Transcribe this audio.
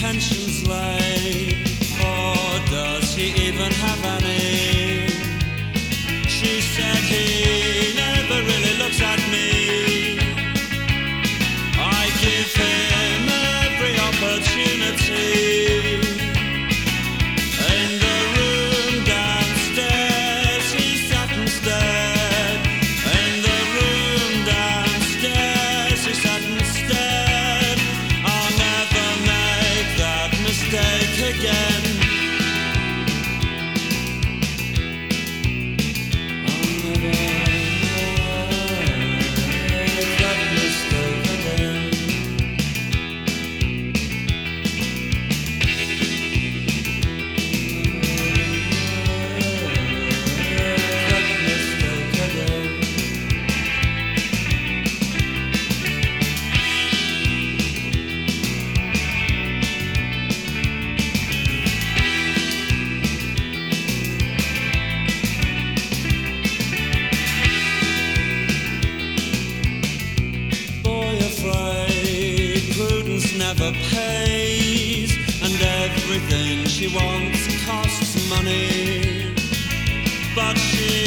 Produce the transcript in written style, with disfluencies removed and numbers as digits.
intentions lay, or does he even have any? She said he never really looks at me. I give him every opportunity. In the room downstairs he sat and stared. In the room downstairs he sat and stared. I'll never make that mistake again. Never pays, and everything she wants costs money, but she